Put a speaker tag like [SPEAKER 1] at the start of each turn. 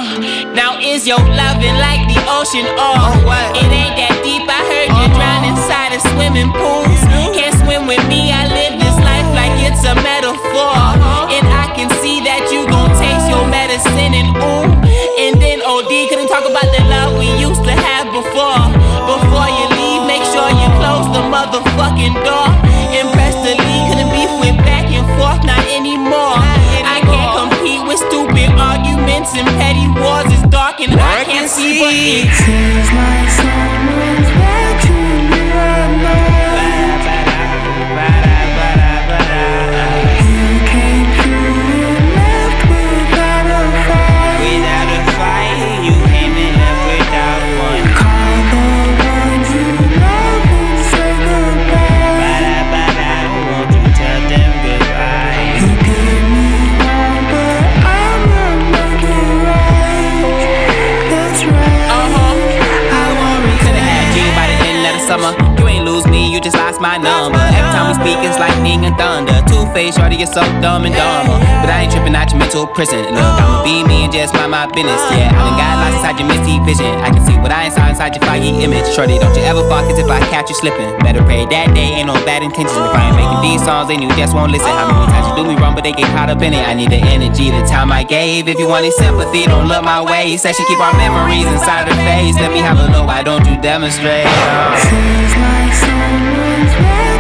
[SPEAKER 1] Now is your loving like the ocean? It ain't that deep. I heard you drown inside of swimming pools. Can't swim with me. I live this life like it's a metaphor. And I can see that you gon' taste your medicine and ooh. And then OD couldn't talk about the love we used to have before. Before you leave, make sure you close the motherfucking door. And press the lead, couldn't beef with back and forth, not anymore. I can't compete with stupid arguments and petty wars. It's dark and I can't see, but it
[SPEAKER 2] seems like someone's watching me right now. You came through and left without a fight.
[SPEAKER 1] Without a fight, you came and left without one.
[SPEAKER 2] Call the ones you love and say goodbye.
[SPEAKER 1] Won't you tell them goodbye?
[SPEAKER 2] You did me wrong, but I'ma make it right. That's right.
[SPEAKER 1] I won't return to have you by the end of the summer. You ain't lose me, you just lost my number. Every time we speak, it's lightning and thunder. Two-faced, shorty, you're so dumb and dumber. But I ain't tripping out your mental prison. Look, I'ma be me and just mind my business. Yeah, I done got lost inside your misty vision. I can see what I saw inside your foggy image. Shorty, don't you ever fuck, cause if I catch you slipping, better pray that day, ain't no bad intentions. If I ain't making these songs, then you just won't listen. How many times you do me wrong, but they get caught up in it. I need the energy, the time I gave. If you want any sympathy, don't look my way. Said she keep our memories inside her face. Let me have a look, why don't you demonstrate?
[SPEAKER 2] Feels like someone's